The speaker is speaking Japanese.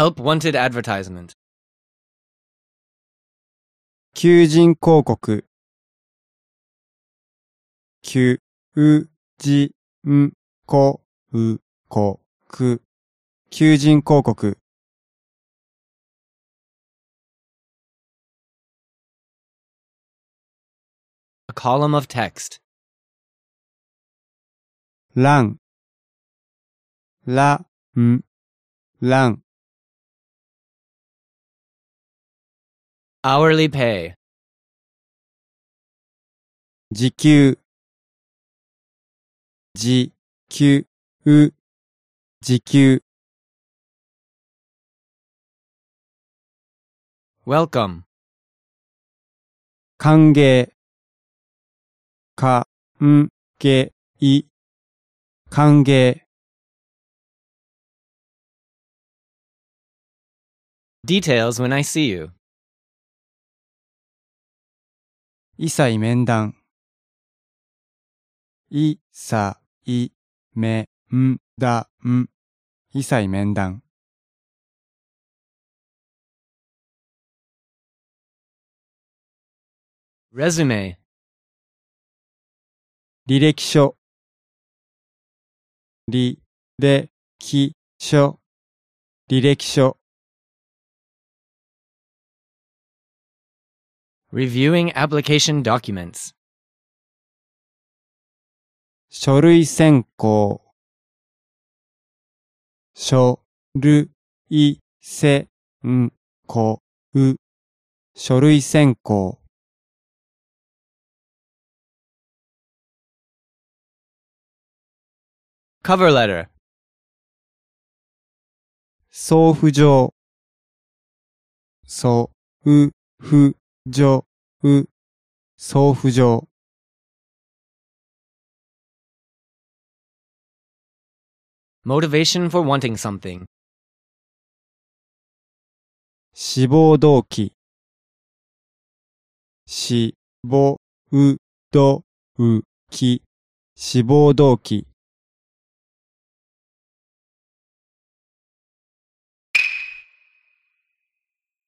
Help wanted advertisement. 求人広告。求人広告。求人広告。 A column of text. 欄。欄。 Hourly pay. 時給。時給。 Welcome. 歓迎。歓迎。 Details when I see you. いさい面談。いさい面談。いさい面談。 Resume. 履歴書。履歴書。 Reviewing application documents. 書類選考。書類選考。書類選考。 Cover letter. 送付状。送付状。 Motivation for wanting something. 志望動機。志望動機。